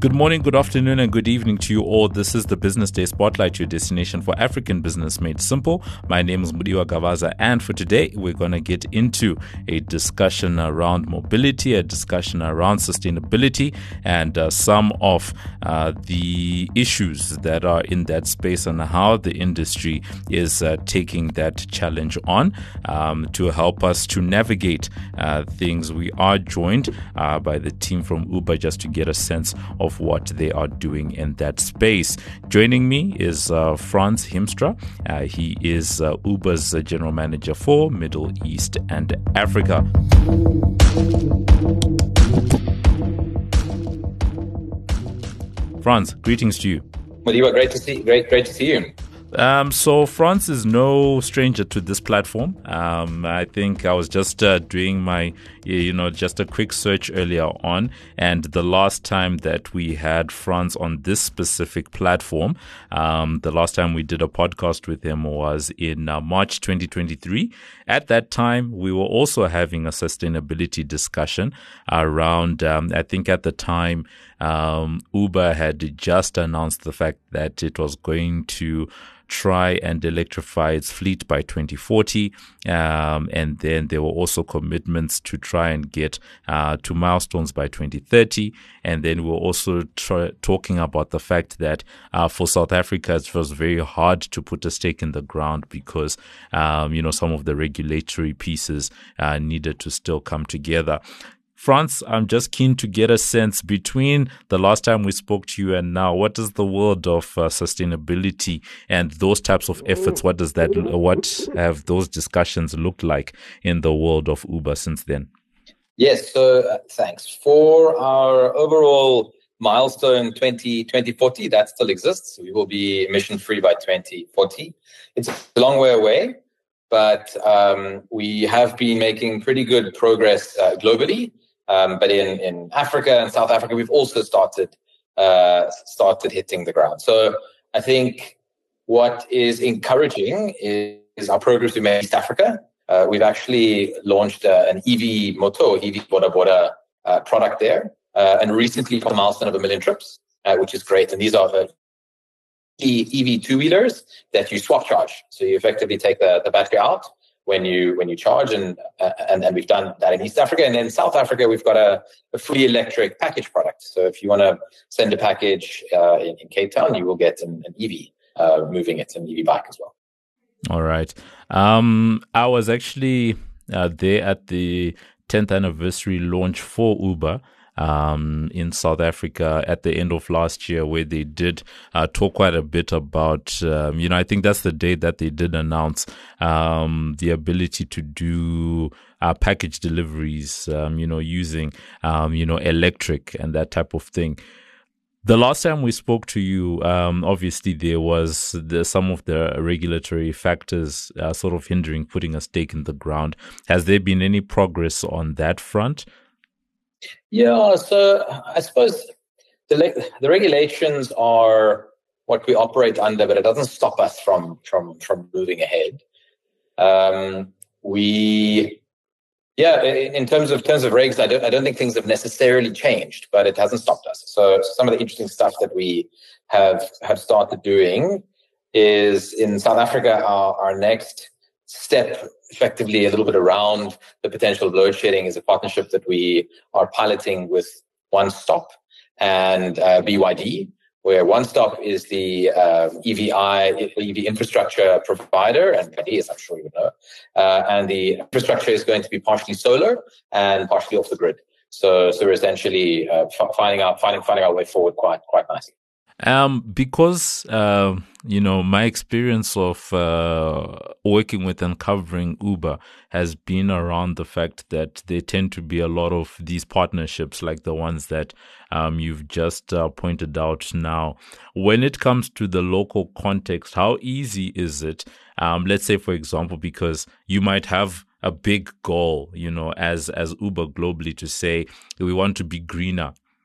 Good morning, good afternoon, and good evening to you all. This is the Business Day Spotlight, your destination for African business made simple. My name is Mudiwa Gavaza, and for today, we're going to get into a discussion around mobility, a discussion around sustainability, and some of the issues that are in that space and how the industry is taking that challenge on. To help us to navigate things, we are joined by the team from Uber just to get a sense of what they are doing in that space. Joining me is Frans Himstra. He is Uber's general manager for Middle East and Africa. Frans, greetings to you. Madiba, great to see you. So Frans is no stranger to this platform. I think I was just doing my, just a quick search earlier on. And the last time that we had Frans on this specific platform, the last time we did a podcast with him was in March 2023. At that time, we were also having a sustainability discussion around, I think at the time, Uber had just announced the fact that it was going to try and electrify its fleet by 2040. And then there were also commitments to try and get to milestones by 2030. And then we were also talking about the fact that for South Africa, it was very hard to put a stake in the ground because, some of the regulatory pieces needed to still come together. Frans, I'm just keen to get a sense between the last time we spoke to you and now. What is the world of sustainability and those types of efforts? What have those discussions looked like in the world of Uber since then? Yes, so thanks. For our overall milestone 2040, that still exists. We will be emission-free by 2040. It's a long way away, but we have been making pretty good progress globally. But in Africa and South Africa, we've also started hitting the ground. So I think what is encouraging is our progress we made in East Africa. We've actually launched an EV Boda product there, and recently hit a milestone of 1 million trips, which is great. And these are the EV two-wheelers that you swap charge. So you effectively take the battery out when you charge, and we've done that in East Africa. And then South Africa, we've got a fully electric package product. So if you want to send a package in Cape Town, you will get an EV moving it, an EV bike as well. All right. I was actually there at the 10th anniversary launch for Uber in South Africa at the end of last year, where they did talk quite a bit about, I think that's the day that they did announce the ability to do package deliveries, using, electric and that type of thing. The last time we spoke to you, obviously there was some of the regulatory factors sort of hindering putting a stake in the ground. Has there been any progress on that front? Yeah, so I suppose the regulations are what we operate under, but it doesn't stop us from moving ahead. In terms of regs, I don't think things have necessarily changed, but it hasn't stopped us. So some of the interesting stuff that we have started doing is in South Africa. Our next step, effectively a little bit around the potential of load shedding, is a partnership that we are piloting with One Stop and BYD, where One Stop is the EV infrastructure provider, and BYD, as I'm sure you know, and the infrastructure is going to be partially solar and partially off the grid. So we're essentially finding our way forward quite nicely. Because my experience of working with and covering Uber has been around the fact that there tend to be a lot of these partnerships like the ones that you've just pointed out now. When it comes to the local context, how easy is it? Let's say, for example, because you might have a big goal, as Uber globally, to say we want to be greener.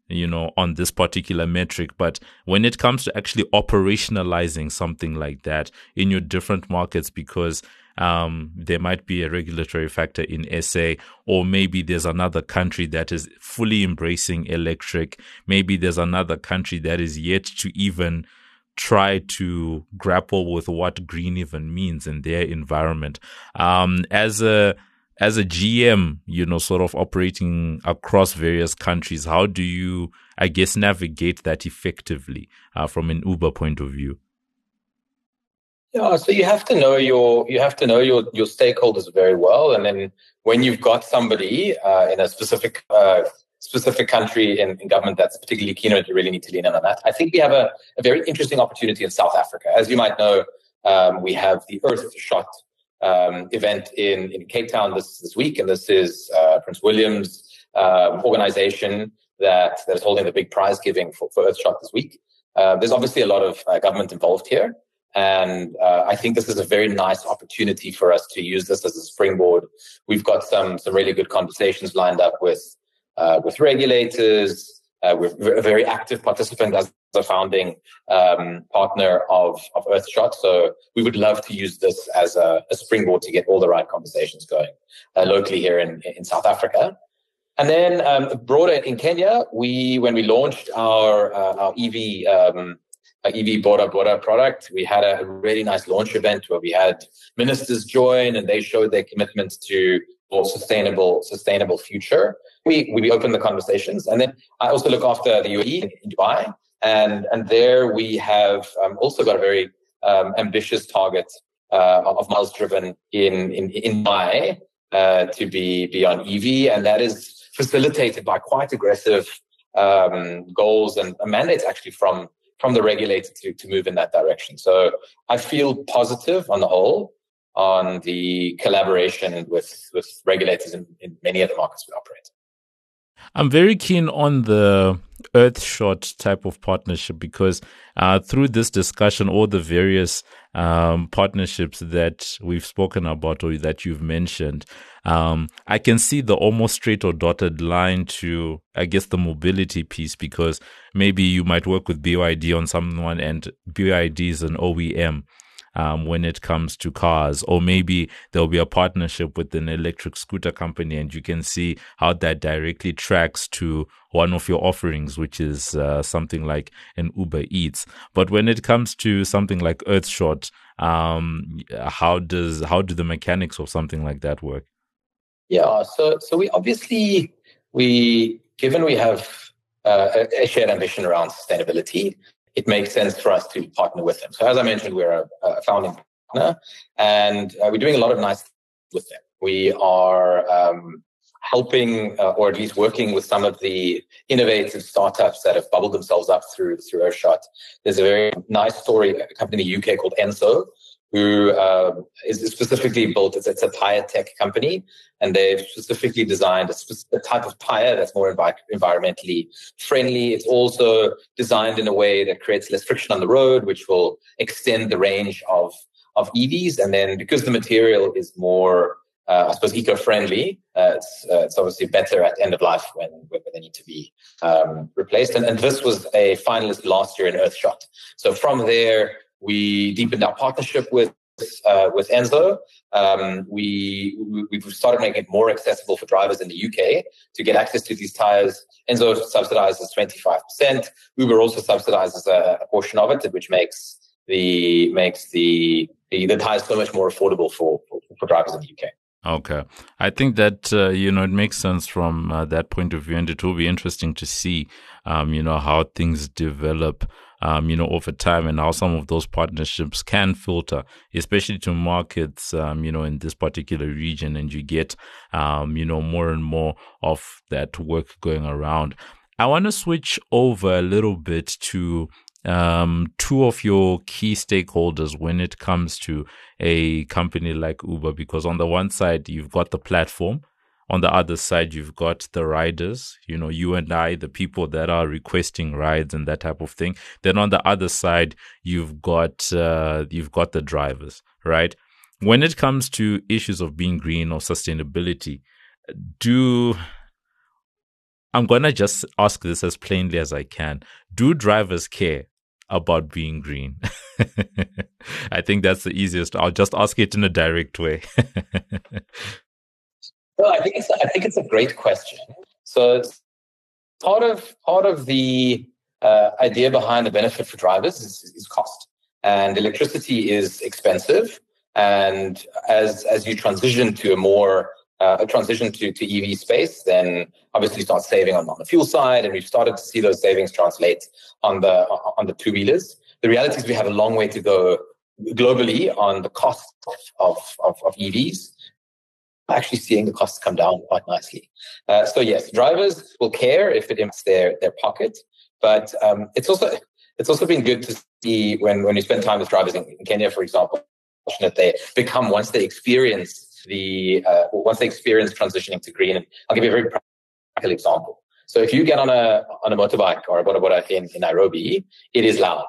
on this particular metric. But when it comes to actually operationalizing something like that in your different markets, because there might be a regulatory factor in SA, or maybe there's another country that is fully embracing electric. Maybe there's another country that is yet to even try to grapple with what green even means in their environment. As a GM, sort of operating across various countries, how do you, I guess, navigate that effectively from an Uber point of view? Yeah, so you have to know your stakeholders very well, and then when you've got somebody in a specific country in government that's particularly keen on it, you really need to lean in on that. I think we have a very interesting opportunity in South Africa. As you might know, we have the Earthshot event in Cape Town this week, and this is Prince William's organization that is holding the big prize giving for Earthshot this week. There's obviously a lot of government involved here. And I think this is a very nice opportunity for us to use this as a springboard. We've got some really good conversations lined up with regulators. We're a very active participant as a founding partner of Earthshot. So we would love to use this as a springboard to get all the right conversations going locally here in South Africa. And then broader in Kenya, when we launched our EV Boda product, we had a really nice launch event where we had ministers join, and they showed their commitment to a sustainable future. We opened the conversations, and then I also look after the UAE in Dubai, and there we have also got a very ambitious target of miles driven in Dubai to be on EV, and that is facilitated by quite aggressive goals and mandates actually from the regulator to move in that direction. So I feel positive on the whole on the collaboration with regulators in many of the markets we operate. I'm very keen on the Earthshot type of partnership because through this discussion, all the various partnerships that we've spoken about or that you've mentioned, I can see the almost straight or dotted line to, I guess, the mobility piece, because maybe you might work with BYD on someone and BYD is an OEM. When it comes to cars, or maybe there'll be a partnership with an electric scooter company, and you can see how that directly tracks to one of your offerings, which is something like an Uber Eats. But when it comes to something like Earthshot, how do the mechanics of something like that work? Yeah, so we obviously given we have a shared ambition around sustainability, it makes sense for us to partner with them. So as I mentioned, we're a founding partner, and we're doing a lot of nice things with them. We are helping, or at least working with some of the innovative startups that have bubbled themselves up through Earthshot. There's a very nice story, a company in the UK called Enso, who is specifically built, it's a tire tech company, and they've specifically designed a type of tire that's more environmentally friendly. It's also designed in a way that creates less friction on the road, which will extend the range of EVs. And then because the material is more, I suppose, eco-friendly, it's obviously better at end of life when they need to be replaced. And this was a finalist last year in Earthshot. So from there, we deepened our partnership with Enso. We've started making it more accessible for drivers in the UK to get access to these tires. Enso subsidizes 25%. Uber also subsidizes a portion of it, which makes the tires so much more affordable for drivers in the UK. Okay. I think that, it makes sense from that point of view, and it will be interesting to see, how things develop, over time, and how some of those partnerships can filter, especially to markets, in this particular region, and you get, more and more of that work going around. I want to switch over a little bit to two of your key stakeholders when it comes to a company like Uber, because on the one side, you've got the platform. On the other side, you've got the riders, you and I, the people that are requesting rides and that type of thing. Then on the other side, you've got the drivers, right? When it comes to issues of being green or sustainability, I'm going to just ask this as plainly as I can. Do drivers care about being green? I think that's the easiest. I'll just ask it in a direct way. Well, I think it's a great question. So part of the idea behind the benefit for drivers is cost, and electricity is expensive. And as you transition to a transition to EV space, then obviously you start saving on the fuel side, and we've started to see those savings translate on the two-wheelers. The reality is we have a long way to go globally on the cost of EVs. Actually seeing the costs come down quite nicely. So yes, drivers will care if it impacts their pocket, but it's also been good to see when you spend time with drivers in Kenya, for example, that they become once they experience transitioning to green. And I'll give you a very practical example. So if you get on a motorbike or a boda boda in Nairobi, it is loud.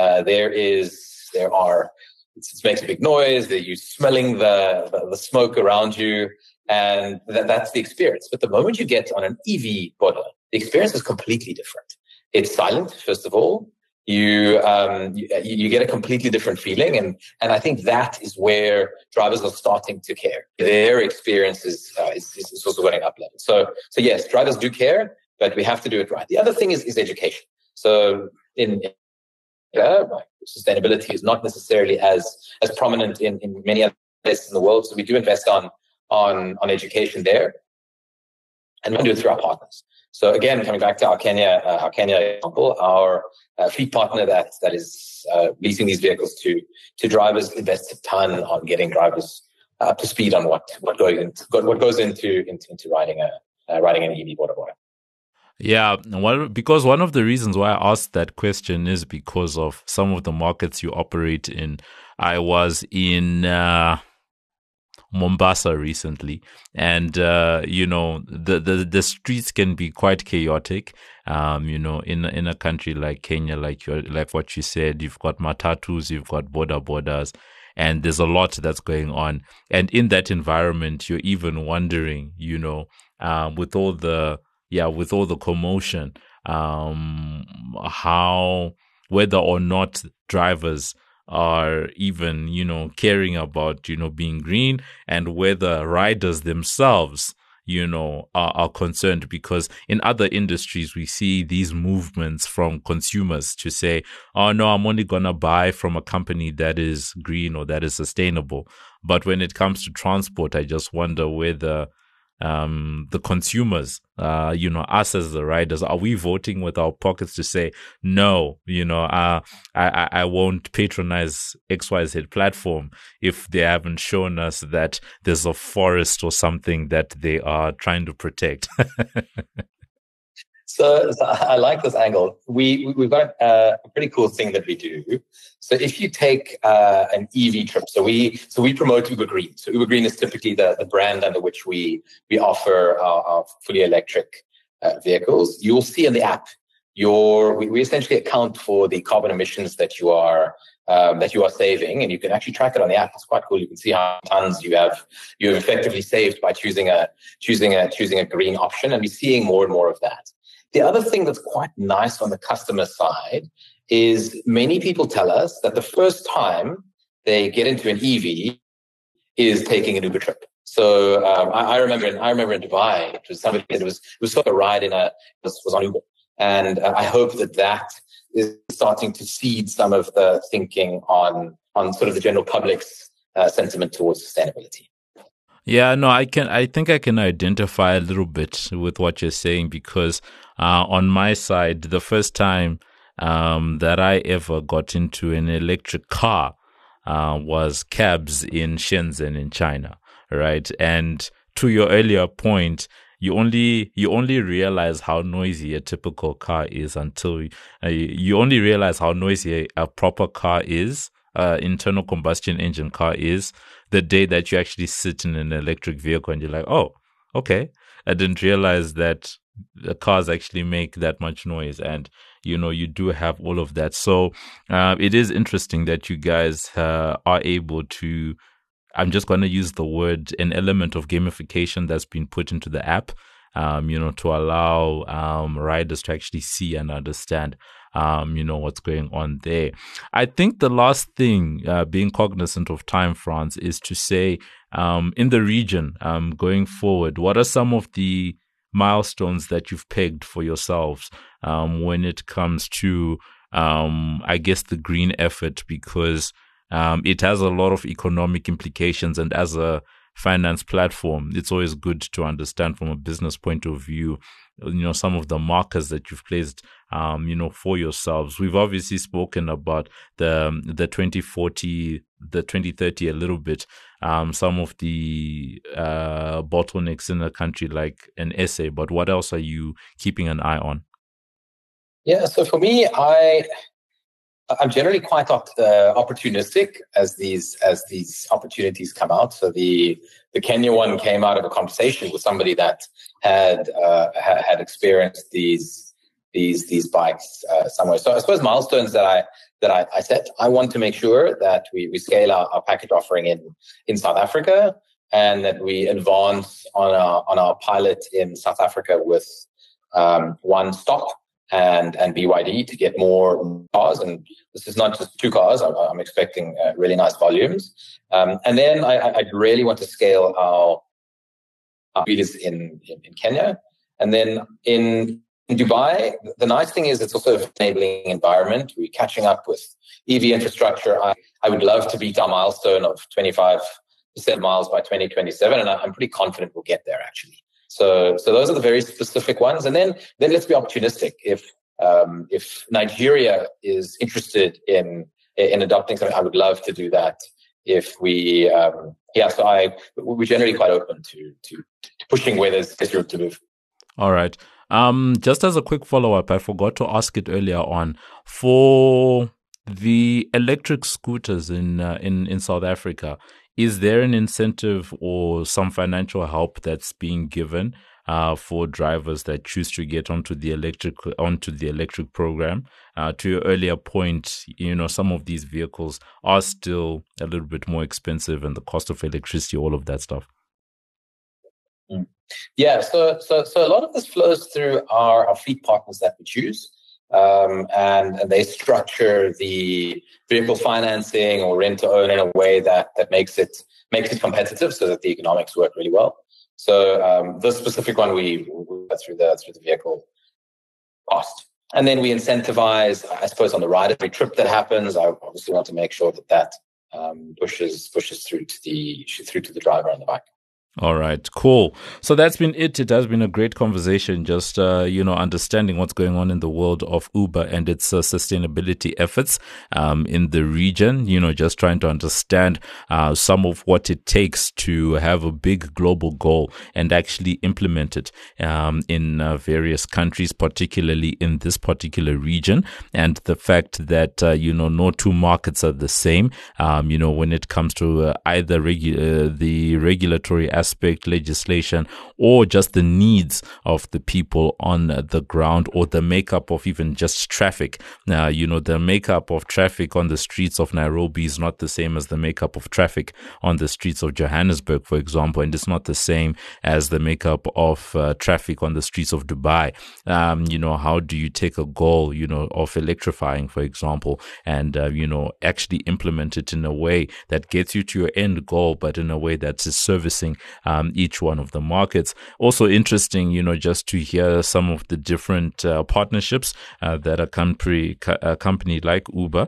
It makes a big noise. You're smelling the smoke around you, and that's the experience. But the moment you get on an EV boda, the experience is completely different. It's silent, first of all. You get a completely different feeling, and I think that is where drivers are starting to care. Their experience is also going up level. So yes, drivers do care, but we have to do it right. The other thing is education. So sustainability is not necessarily as prominent in many other places in the world. So we do invest on education there, and we do it through our partners. So again, coming back to our Kenya example, our fleet partner that is leasing these vehicles to drivers invests a ton on getting drivers up to speed on what goes into riding an EV boda boda. Yeah, well, because one of the reasons why I asked that question is because of some of the markets you operate in. I was in Mombasa recently, and the streets can be quite chaotic. In a country like Kenya, like what you said, you've got matatus, you've got boda bodas, and there's a lot that's going on. And in that environment, you're even wondering, with all the commotion, whether or not drivers are even, caring about, being green, and whether riders themselves, are concerned, because in other industries, we see these movements from consumers to say, oh no, I'm only going to buy from a company that is green or that is sustainable. But when it comes to transport, I just wonder whether the consumers, us as the riders, are we voting with our pockets to say, no, I won't patronize XYZ platform if they haven't shown us that there's a forest or something that they are trying to protect? So I like this angle. We've got a pretty cool thing that we do. So if you take an EV trip, so we promote Uber Green. So Uber Green is typically the brand under which we offer our fully electric vehicles. You'll see in the app, we essentially account for the carbon emissions that you are saving, and you can actually track it on the app. It's quite cool. You can see how many tons you have effectively saved by choosing a green option, and we're seeing more and more of that. The other thing that's quite nice on the customer side is many people tell us that the first time they get into an EV is taking an Uber trip. So I remember in Dubai, it was somebody that was sort of a ride was on Uber, and I hope that is starting to seed some of the thinking on sort of the general public's sentiment towards sustainability. Yeah, no, I think I can identify a little bit with what you're saying, because on my side, the first time that I ever got into an electric car was cabs in Shenzhen in China, right? And to your earlier point, you only realize how noisy a typical car is until you only realize how noisy a proper car is, internal combustion engine car is, the day that you actually sit in an electric vehicle and you're like, oh, okay, I didn't realize that the cars actually make that much noise, and you do have all of that. So it is interesting that you guys are able to, I'm just going to use the word, an element of gamification that's been put into the app, to allow riders to actually see and understand what's going on there. I think the last thing, being cognizant of time, Frans, is to say, in the region, going forward, what are some of the milestones that you've pegged for yourselves when it comes to, I guess, the green effort? Because it has a lot of economic implications, and as a finance platform, it's always good to understand from a business point of view, some of the markers that you've placed, for yourselves. We've obviously spoken about the 2040, the 2030 a little bit, some of the bottlenecks in a country like an SA, but what else are you keeping an eye on? Yeah, so for me, I'm generally quite opportunistic as these opportunities come out. So the Kenya one came out of a conversation with somebody that had experienced these bikes somewhere. So I suppose milestones that I set. I want to make sure that we scale our package offering in South Africa, and that we advance on our pilot in South Africa with One Stop and BYD to get more cars. And this is not just 2 cars. I'm expecting really nice volumes. And then I really want to scale our dealers in Kenya. And then in Dubai, the nice thing is it's also an enabling environment. We're catching up with EV infrastructure. I would love to beat our milestone of 25% miles by 2027. And I'm pretty confident we'll get there, actually. So those are the very specific ones. And then let's be opportunistic. If Nigeria is interested in adopting something, I would love to do that. If we're generally quite open to pushing where there's room to move. All right. Just as a quick follow-up, I forgot to ask it earlier on. For the electric scooters in South Africa, is there an incentive or some financial help that's being given for drivers that choose to get onto the electric program? To your earlier point, some of these vehicles are still a little bit more expensive, and the cost of electricity, all of that stuff. Yeah, so a lot of this flows through our fleet partners that we choose. And they structure the vehicle financing or rent to own in a way that makes it competitive, so that the economics work really well. So this specific one we through the vehicle cost, and then we incentivize, I suppose, on the rider every trip that happens. I obviously want to make sure that pushes through to the driver on the bike. All right, cool. So that's been it. It has been a great conversation, just, understanding what's going on in the world of Uber and its sustainability efforts in the region, just trying to understand some of what it takes to have a big global goal and actually implement it in various countries, particularly in this particular region. And the fact that, no 2 markets are the same, when it comes to either the regulatory aspect, legislation, or just the needs of the people on the ground, or the makeup of even just traffic. The makeup of traffic on the streets of Nairobi is not the same as the makeup of traffic on the streets of Johannesburg, for example, and it's not the same as the makeup of traffic on the streets of Dubai. How do you take a goal, of electrifying, for example, and, actually implement it in a way that gets you to your end goal, but in a way that is servicing each one of the markets. Also interesting, just to hear some of the different partnerships that a company like Uber,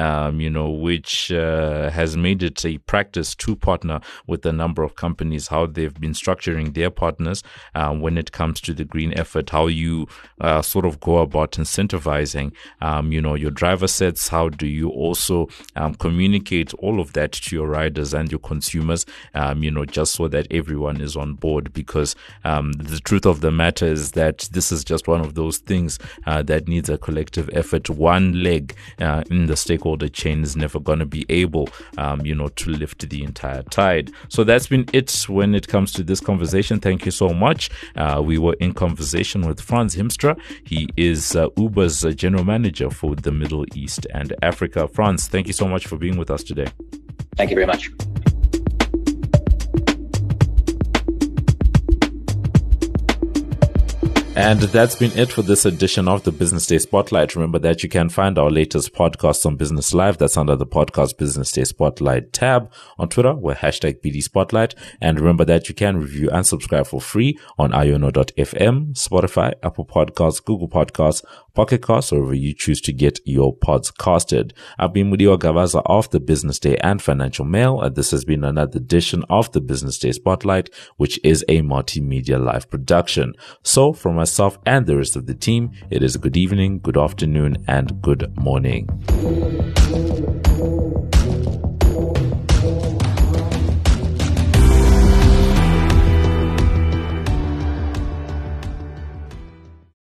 which has made it a practice to partner with a number of companies, how they've been structuring their partners when it comes to the green effort, how you sort of go about incentivizing, your driver sets, how do you also communicate all of that to your riders and your consumers, just so that everyone is on board, because the truth of the matter is that this is just one of those things that needs a collective effort. One leg in the stakeholder chain is never going to be able, to lift the entire tide. So that's been it when it comes to this conversation. Thank you so much. We were in conversation with Frans Hiemstra. He is Uber's general manager for the Middle East and Africa. Frans, thank you so much for being with us today. Thank you very much. And that's been it for this edition of the Business Day Spotlight. Remember that you can find our latest podcast on Business Live. That's under the podcast Business Day Spotlight tab. On Twitter, we're #BD Spotlight. And remember that you can review and subscribe for free on iono.fm, Spotify, Apple Podcasts, Google Podcasts, Pocket Casts, or wherever you choose to get your pods casted. I've been Mudiwa Gavaza of the Business Day and Financial Mail. And this has been another edition of the Business Day Spotlight, which is a multimedia live production. So from myself and the rest of the team, it is good evening, good afternoon, and good morning.